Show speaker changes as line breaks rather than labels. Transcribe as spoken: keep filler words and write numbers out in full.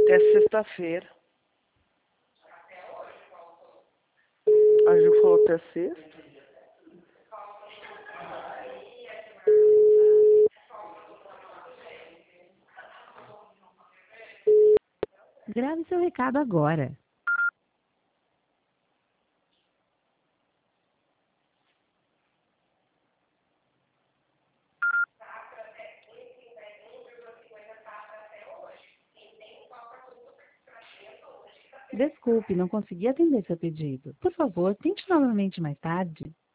Até sexta-feira. A Ju falou até sexta.
Grave seu recado agora. Desculpe, não consegui atender seu pedido. Por favor, tente novamente mais tarde.